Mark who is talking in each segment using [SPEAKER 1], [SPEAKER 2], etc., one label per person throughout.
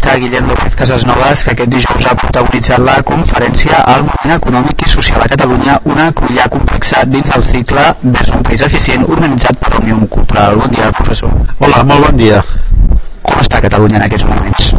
[SPEAKER 1] presidenta Guillem López Casasnovas, que aquest dijous ha protagonitzat la conferència al Moment Econòmic i Social a Catalunya, una cruïlla complexa dins del cicle vers un país eficient, organitzat per Òmnium Cultural. Bon dia, professor.
[SPEAKER 2] Hola, molt bon dia.
[SPEAKER 1] Com està Catalunya en aquests moments?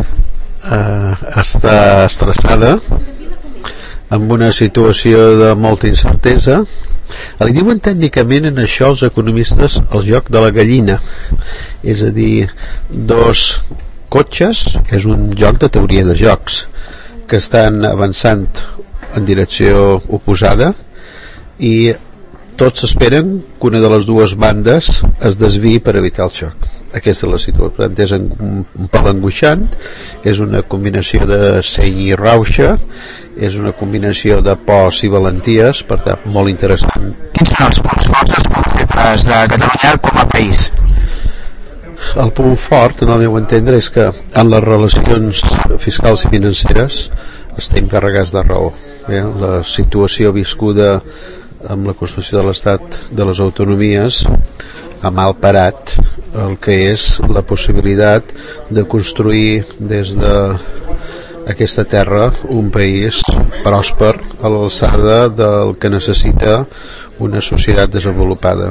[SPEAKER 2] Està estressada, amb una situació de molta incertesa. Li diuen tècnicament en això els economistes el joc de la gallina, és a dir, dos cotxes, és un joc de teoria de jocs que estan avançant en direcció oposada i tots esperen que una de les dues bandes es desviï per evitar el xoc. Aquesta és la situació, per tant és un pèl angoixant, és una combinació de seny i rauxa, és una combinació de pors i valenties, per tant molt interessant.
[SPEAKER 1] Quins són els punts forts dels punts febles de Catalunya com a país?
[SPEAKER 2] El punt fort, en el meu entendre, és que en les relacions fiscals i financeres estem carregats de raó. La situació viscuda amb la Constitució de l'Estat de les Autonomies ha mal parat el que és la possibilitat de construir des d'aquesta terra un país pròsper a l'alçada del que necessita una societat desenvolupada.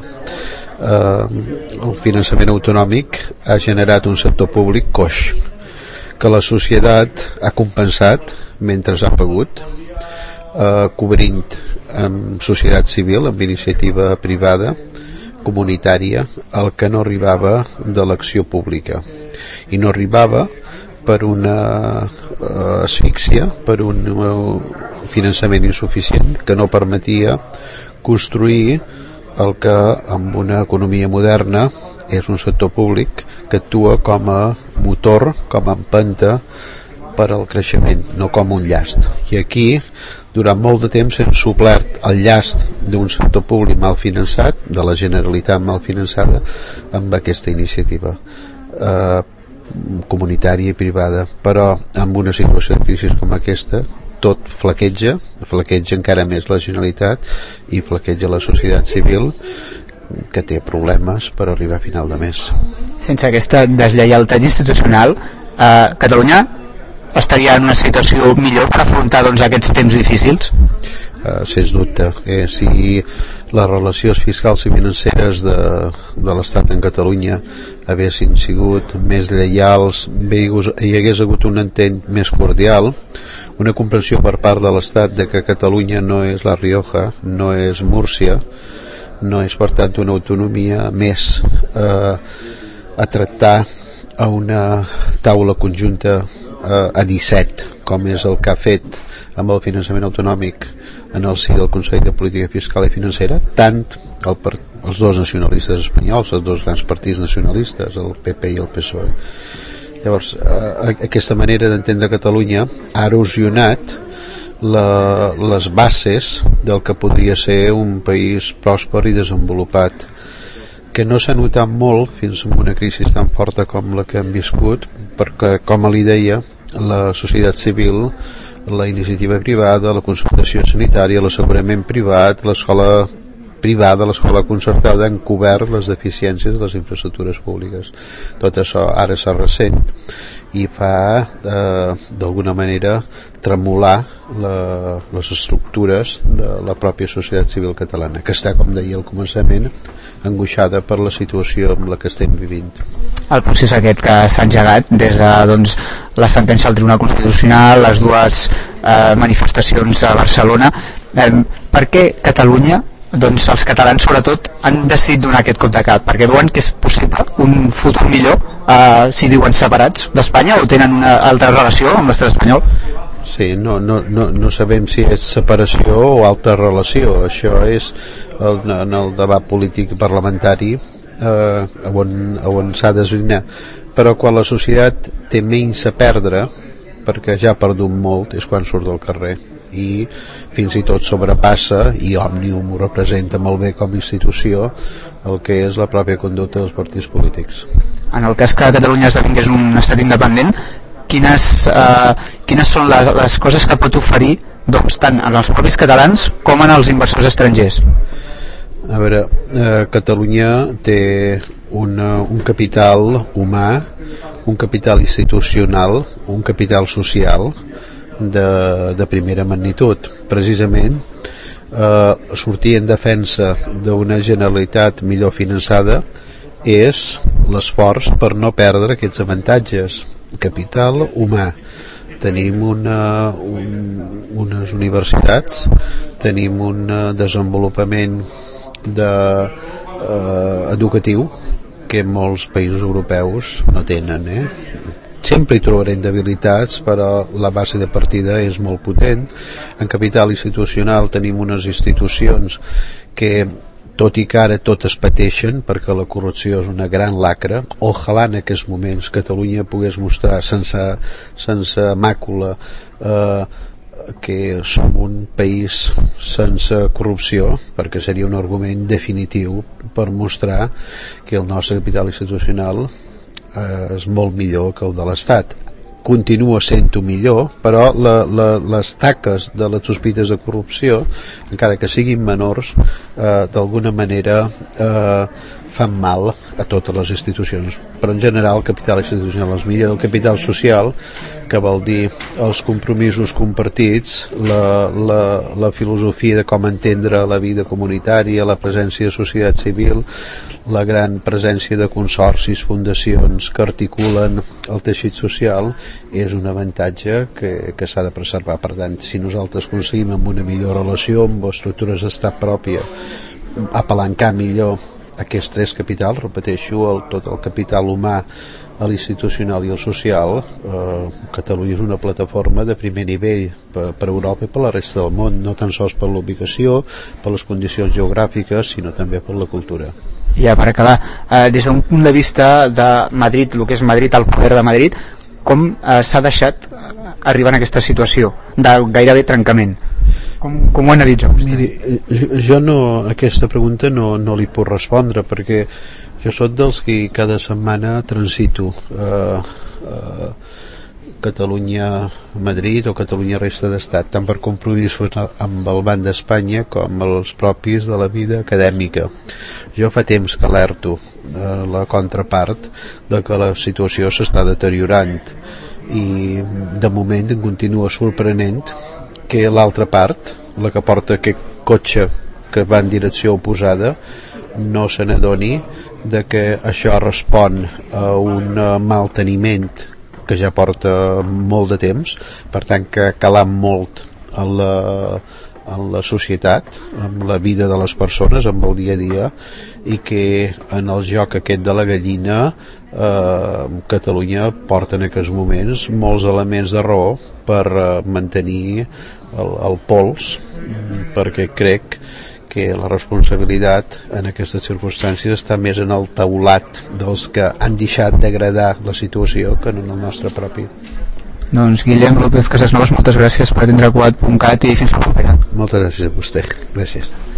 [SPEAKER 2] El finançament autonòmic ha generat un sector públic coix que la societat ha compensat mentre ha pogut, cobrint amb societat civil, amb iniciativa privada comunitària, el que no arribava de l'acció pública, i no arribava per una asfíxia, per un finançament insuficient que no permetia construir el que amb una economia moderna és un sector públic que actua com a motor, com a empenta per al creixement, no com un llast. I aquí durant molt de temps hem suplert el llast d'un sector públic mal finançat, de la Generalitat mal finançada, amb aquesta iniciativa comunitària i privada. Però amb una situació de crisi com aquesta tot flaqueja encara més la Generalitat i flaqueja la societat civil, que té problemes per arribar a final de mes.
[SPEAKER 1] Sense aquesta deslleialtat institucional, Catalunya estaria en una situació millor per afrontar aquests temps difícils?
[SPEAKER 2] Sens dubte. Si les relacions fiscals i financeres de l'Estat en Catalunya haguessin sigut més lleials, hi hagués hagut un entenc més cordial, una comprensió per part de l'Estat de que Catalunya no és La Rioja, no és Múrcia, no és per tant una autonomia més a tractar a una taula conjunta a 17, com és el que ha fet amb el finançament autonòmic en el si del Consell de Política Fiscal i Financera, tant els dos nacionalistes espanyols, els dos grans partits nacionalistes, el PP i el PSOE. Llavors, aquesta manera d'entendre Catalunya ha erosionat les bases del que podria ser un país pròsper i desenvolupat, que no s'ha notat molt fins a una crisi tan forta com la que hem viscut, perquè, com li deia, la societat civil, la iniciativa privada, la concertació sanitària, l'assegurament privat, l'escola privada, l'escola concertada han cobert les deficiències de les infraestructures públiques. Tot això ara se ressent i fa d'alguna manera tremolar les estructures de la pròpia societat civil catalana, que està, com deia al començament, angoixada per la situació amb la que estem vivint.
[SPEAKER 1] El procés aquest que s'ha engegat des de la sentència del Tribunal Constitucional, les dues manifestacions a Barcelona, per què Catalunya, els catalans sobretot, han decidit donar aquest cop de cap? Perquè veuen que és possible un futur millor si viuen separats d'Espanya, o tenen una altra relació amb l'estat espanyol?
[SPEAKER 2] Sí, no sabem si és separació o altra relació. Això és en el debat polític parlamentari on s'ha d'esbrinar. Però quan la societat té menys a perdre, perquè ja ha perdut molt, és quan surt del carrer, i fins i tot sobrepassa, i Òmnium ho representa molt bé com a institució, el que és la pròpia conducta dels partits polítics.
[SPEAKER 1] En el cas que Catalunya esdevingués un estat independent, quines són les coses que pot oferir tant en els propis catalans com en els inversors estrangers?
[SPEAKER 2] A veure, Catalunya té un capital humà, un capital institucional, un capital social de primera magnitud. Precisament sortir en defensa d'una Generalitat millor finançada és l'esforç per no perdre aquests avantatges. Capital humà. Tenim unes universitats, tenim un desenvolupament educatiu que molts països europeus no tenen. Sempre hi trobarem debilitats, però la base de partida és molt potent. En capital institucional tenim unes institucions que, tot i que ara totes pateixen perquè la corrupció és una gran lacra, ojalà en aquests moments Catalunya pogués mostrar sense màcula que som un país sense corrupció, perquè seria un argument definitiu per mostrar que el nostre capital institucional és molt millor que el de l'Estat. Continua sent-ho millor, però les taques de les sospites de corrupció, encara que siguin menors, d'alguna manera fan mal a totes les institucions. Però en general el capital institucional és millor. El capital social, que vol dir els compromisos compartits, la filosofia de com entendre la vida comunitària, la presència de societat civil, la gran presència de consorcis, fundacions que articulen el teixit social, és un avantatge que s'ha de preservar. Per tant, si nosaltres aconseguim amb una millor relació, amb estructures d'estat pròpia, apalancar millor aquests tres capitals, repeteixo, tot el capital humà, l'institucional i el social, Catalunya és una plataforma de primer nivell per Europa i per la resta del món, no tan sols per l'ubicació, per les condicions geogràfiques, sinó també per la cultura.
[SPEAKER 1] Ja per acabar, des d'un punt de vista de Madrid, el que és Madrid, el poder de Madrid, com s'ha deixat arribar en aquesta situació de gairebé trencament? Com ho analitza vostè?
[SPEAKER 2] Miri, jo aquesta pregunta no li puc respondre, perquè jo soc dels que cada setmana transito Catalunya-Madrid o Catalunya-resta d'estat, tant per compromisos amb el Banc d'Espanya com els propis de la vida acadèmica. Jo fa temps que alerto la contrapart de que la situació s'està deteriorant i de moment em continua sorprenent que l'altra part, la que porta aquest cotxe que va en direcció oposada, no se n'adoni de que això respon a un malteniment que ja porta molt de temps, per tant que ha calat molt en la societat, en la vida de les persones, en el dia a dia, i que en el joc aquest de la gallina Catalunya porta en aquests moments molts elements de raó per mantenir el pols, perquè crec que la responsabilitat en aquestes circumstàncies està més en el taulat dels que han deixat d'agradar la situació que en el nostre propi.
[SPEAKER 1] Doncs Guillem López Casasnovas, moltes gràcies per atendre Quat.cat i fins la propera.
[SPEAKER 2] Moltes gràcies a vostè. Gràcies.